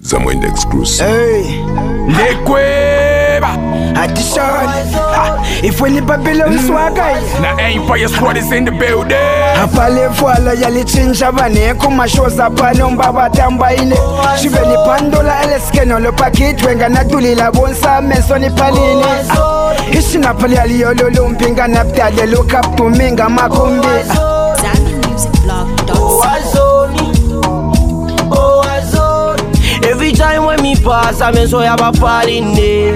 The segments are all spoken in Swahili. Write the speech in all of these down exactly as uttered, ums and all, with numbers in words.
Zamwende exclusive. Hey, Lekweba addition. If we need Babylon swagger, na Empire Squad is in the building. apale voila yali chinja bane kuma shows apano mbaba tamba ine. Shiveni pandola eleskeno lo pakit wenga natulila bonsa mesoni palini. Ishina pali ali yolo lumpinga naptale look up to minga makumbi. Every time when me pass, I mean so I have a party in there.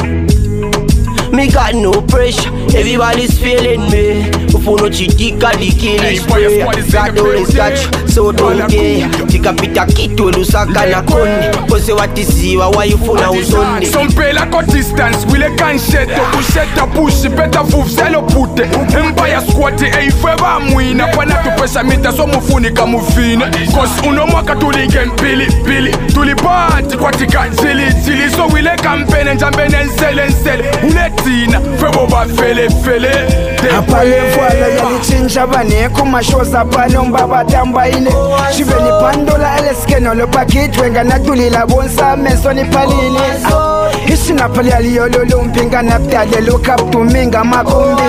Me got no pressure, everybody's feeling me. Before no chitika di killing spray. Got no respect, so don't care. Tika pita kitu lusaka na koni. Kose watisiwa, why you funa uzonde. Some pay like a distance, we le can shed to push it to push it, better move, sell put it. Empire Squad, hey, forever mwina. Pana tu pesa mita, so mufuni kamufina. Cause uno mwaka tuli gen pili, pili. Tuli party, kwa tika zili, zili. So we le campaign and jump and sell and sell. Ule tina, febo ba fele, fele. Apale voila yali chinja bane kuma shows apano mbaba tamba ine. Shiveni pandola eleskeno lo pakit wenga natulila bonsa mesoni palini. Ishina pali ali yolo lumpinga naptale look up to minga makumbi.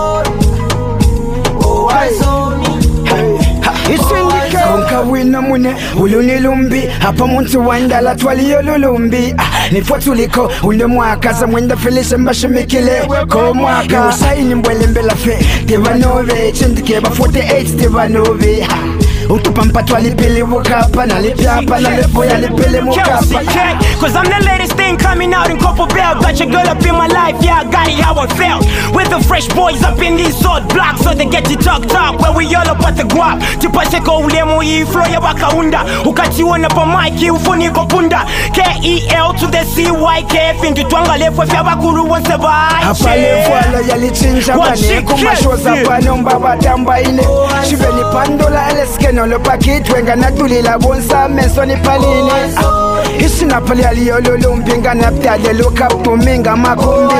Isindika konka wina mune uluni lumbi hapa muntu wandala twali yolo lumbi. Nifo tuliko ule mwaka za mwenda felishe mbashimikile ko mwaka usaini mbwele mbela fe tevanove chindike ba forty-eight tevanove. Utupampa twalipili wukapa na lipiapa na lepo ya lipili mukapa. Cause I'm the latest thing coming out in Copa Bell. Got your girl up in my life, yeah, I got it how I felt. With the fresh boys up in these old blocks, so they get to talk talk. Where we all up at the guap. Tupase ko ulemo yi flow ya wakaunda. Ukati wana pa maiki ufuni kopunda. K E L to the C Y K. Fintu twanga lepo fya bakuru wanse ba. Apale voila yali chinja bane kuma shows apano mbaba tamba ine. Shiveni pandola eleskeno lo pakit wenga natulila bonsa mesoni palini. Ishina pali ali yolo lumpinga naptale look up to minga makumbi.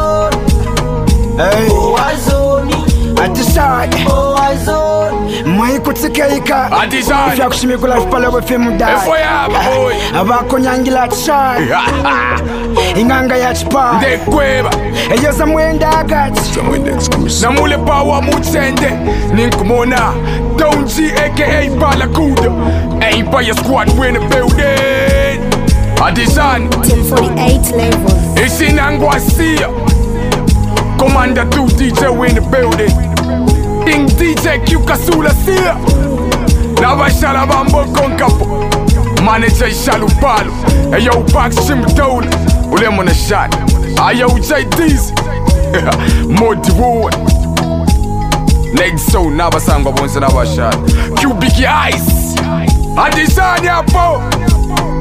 Hey, adisad Mwai kutikeika Adisad Ifya kushimikula fipala wefe mudai Efoyaba boy Abako nyangila atishad Inganga ya chipa Lekweba Eyo za mwenda agati Zamwende exclusive. Namule pawa mutsende Ninkumona Donji aka Balakuda Empire Squad we in the building. Adisan Till forty-eight level. Isinangwasia Commander two D J we in the building. King D J Q Kasula Sia Nabashala Bambo Konkapo Manager Shalupalo Ayo Pax Shimdola Ulemo na shot Ayo J D's Modi Wood Next so Nabasangwa Bonsa Nabashat Cubic Ice Adisanya Po